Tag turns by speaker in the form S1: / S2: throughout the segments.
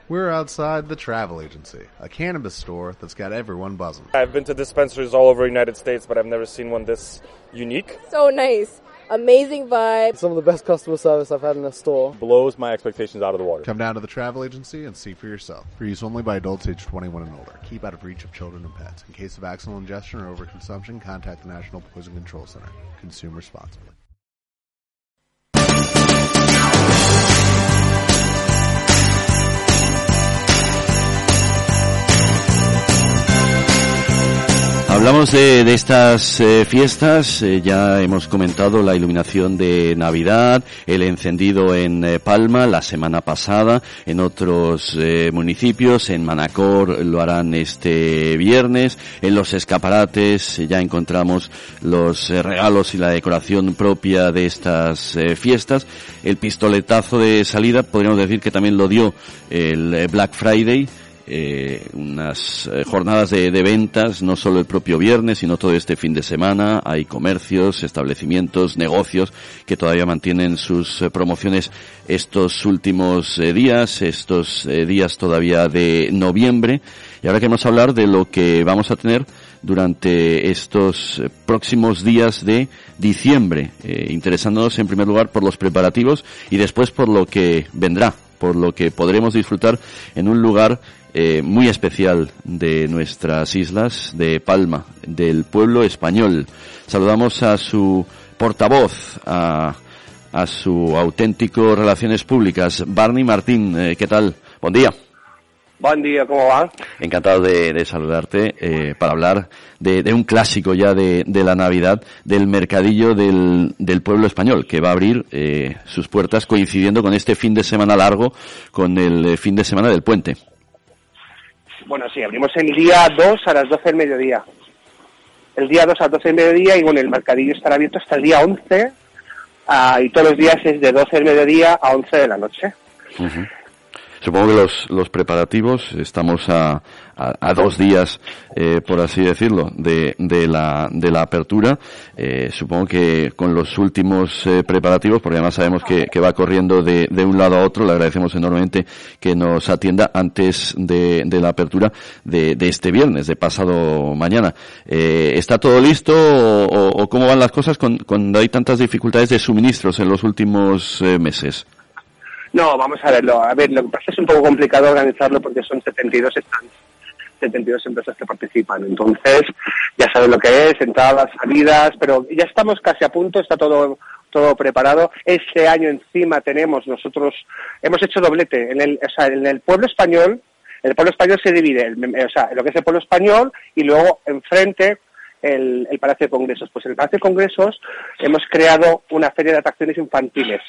S1: We're outside the Travel Agency, a cannabis store that's got everyone buzzing.
S2: I've been to dispensaries all over the United States, but I've never seen one this unique.
S3: So nice. Amazing vibe.
S4: Some of the best customer service I've had in a store.
S2: Blows my expectations out of the water.
S1: Come down to the Travel Agency and see for yourself. For use only by adults age 21 and older. Keep out of reach of children and pets. In case of accidental ingestion or overconsumption, contact the National Poison Control Center. Consume responsibly.
S5: Hablamos de estas fiestas, ya hemos comentado la iluminación de Navidad, el encendido en Palma la semana pasada, en otros municipios, en Manacor lo harán este viernes, en los escaparates ya encontramos los regalos y la decoración propia de estas fiestas. El pistoletazo de salida podríamos decir que también lo dio el Black Friday. Unas jornadas de ventas, no solo el propio viernes, sino todo este fin de semana. Hay comercios, establecimientos, negocios que todavía mantienen sus promociones estos últimos días todavía de noviembre. Y ahora queremos hablar de lo que vamos a tener durante estos próximos días de diciembre, interesándonos en primer lugar por los preparativos y después por lo que vendrá, por lo que podremos disfrutar en un lugar muy especial de nuestras islas, de Palma, del pueblo español. Saludamos a su portavoz, a su auténtico Relaciones Públicas, Barney Martín. ¿Qué tal? Buen día.
S6: Buen día, ¿cómo va?
S5: Encantado de saludarte para hablar de un clásico ya de la Navidad, del mercadillo del pueblo español, que va a abrir sus puertas coincidiendo con este fin de semana largo, con el fin de semana del puente.
S6: Bueno, sí, abrimos el día 2 a las 12 del mediodía. El día 2 a las 12 del mediodía y bueno, el mercadillo estará abierto hasta el día 11 y todos los días es de 12 del mediodía a 11 de la noche.
S5: Uh-huh. Supongo que los preparativos, estamos a 2 días, por así decirlo, de la apertura. Supongo que con los últimos preparativos, porque además sabemos que va corriendo de un lado a otro, le agradecemos enormemente que nos atienda antes de la apertura de este viernes, de pasado mañana. ¿Está todo listo o cómo van las cosas cuando hay tantas dificultades de suministros en los últimos meses?
S6: No, vamos a verlo. A ver, lo que pasa es un poco complicado organizarlo porque son 72 stands, 72 empresas que participan. Entonces, ya sabes lo que es, entradas, salidas, pero ya estamos casi a punto, está todo preparado. Este año encima nosotros hemos hecho doblete. En el pueblo español, se divide, lo que es el pueblo español y luego enfrente el Palacio de Congresos. Pues en el Palacio de Congresos hemos creado una feria de atracciones infantiles.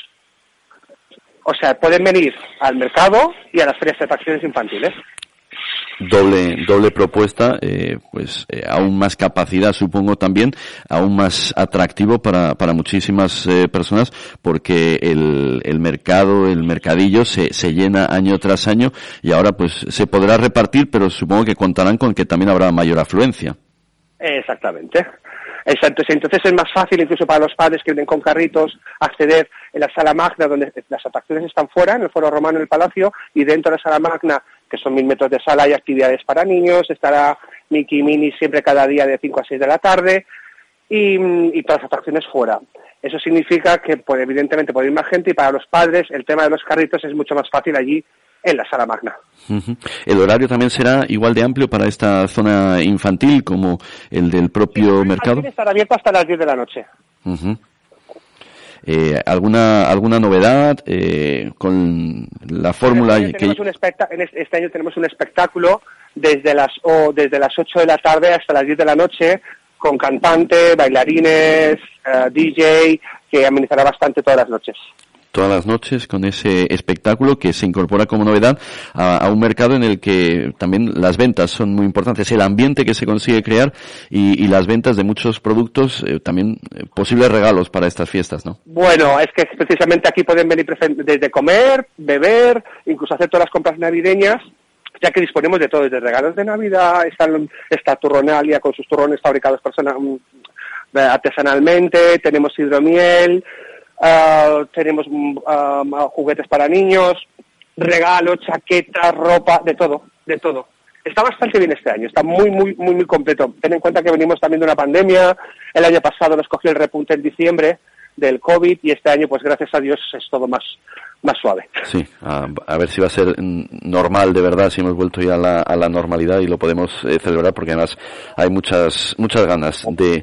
S6: O sea, pueden venir al mercado y a las ferias de atracciones infantiles.
S5: Doble propuesta, aún más capacidad, supongo también, aún más atractivo para muchísimas personas, porque el mercadillo se llena año tras año y ahora pues se podrá repartir, pero supongo que contarán con que también habrá mayor afluencia.
S6: Exactamente. Exacto, entonces es más fácil incluso para los padres que vienen con carritos acceder en la sala magna, donde las atracciones están fuera, en el Foro Romano, en el Palacio, y dentro de la sala magna, que son 1000 metros de sala, hay actividades para niños, estará Mickey y Minnie siempre cada día de 5 a 6 de la tarde, y todas las atracciones fuera. Eso significa que evidentemente puede ir más gente, y para los padres el tema de los carritos es mucho más fácil allí en la sala magna.
S5: Uh-huh. ¿El horario también será igual de amplio para esta zona infantil como el del propio mercado?
S6: Estará abierto hasta las 10 de la noche.
S5: Uh-huh. ¿Alguna novedad con la fórmula?
S6: Este año tenemos un espectáculo desde las 8 de la tarde hasta las 10 de la noche con cantante, bailarines, DJ, que amenizará bastante todas las noches.
S5: Todas las noches con ese espectáculo que se incorpora como novedad a un mercado en el que también las ventas son muy importantes, el ambiente que se consigue crear y las ventas de muchos productos, también posibles regalos para estas fiestas, ¿no?
S6: Bueno, es que precisamente aquí pueden venir desde comer, beber, incluso hacer todas las compras navideñas, ya que disponemos de todo, desde regalos de Navidad, está Turronalia con sus turrones fabricados artesanalmente, tenemos hidromiel, tenemos juguetes para niños regalos, chaquetas, ropa, de todo. Está bastante bien este año, está muy completo. Ten en cuenta que venimos también de una pandemia, el año pasado nos cogió el repunte en diciembre del COVID y este año, pues gracias a Dios, es todo más suave.
S5: Sí, a ver si va a ser normal de verdad, si hemos vuelto ya a la normalidad y lo podemos celebrar, porque además hay muchas ganas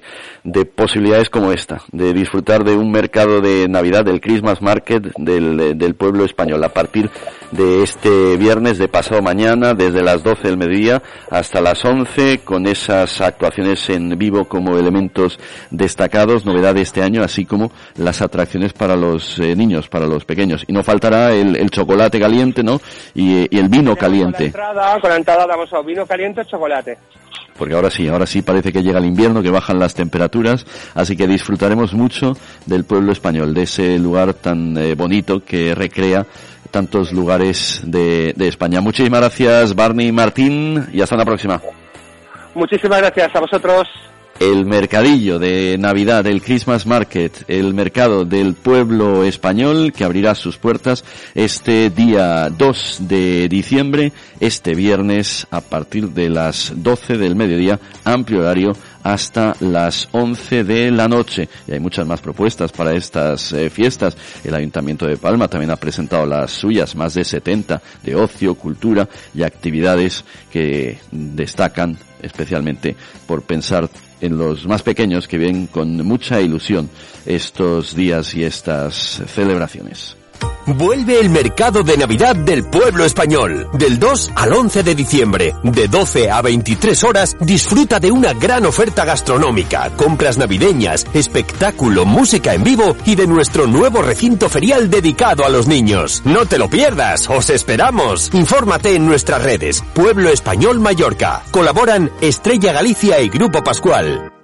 S5: de posibilidades como esta, de disfrutar de un mercado de Navidad, del Christmas Market del pueblo español, a partir de este viernes, de pasado mañana, desde las 12 del mediodía hasta las 11, con esas actuaciones en vivo como elementos destacados, novedad de este año, así como las atracciones para los niños, para los pequeños. Y no faltará el chocolate caliente, ¿no? Y el vino caliente.
S6: Con la entrada damos a vino caliente o chocolate.
S5: Porque ahora sí parece que llega el invierno, que bajan las temperaturas, así que disfrutaremos mucho del pueblo español, de ese lugar tan bonito que recrea tantos lugares de España. Muchísimas gracias, Barney Martín, y hasta la próxima.
S6: Muchísimas gracias a vosotros.
S5: El mercadillo de Navidad, el Christmas Market, el mercado del pueblo español, que abrirá sus puertas este día 2 de diciembre, este viernes, a partir de las 12 del mediodía, amplio horario, hasta las 11 de la noche. Y hay muchas más propuestas para estas fiestas. El Ayuntamiento de Palma también ha presentado las suyas, más de 70, de ocio, cultura y actividades que destacan especialmente por pensar en los más pequeños, que ven con mucha ilusión estos días y estas celebraciones.
S7: Vuelve el mercado de Navidad del pueblo español. Del 2 al 11 de diciembre, de 12 a 23 horas, disfruta de una gran oferta gastronómica, compras navideñas, espectáculo, música en vivo y de nuestro nuevo recinto ferial dedicado a los niños. No te lo pierdas, os esperamos. Infórmate en nuestras redes. Pueblo Español Mallorca. Colaboran Estrella Galicia y Grupo Pascual.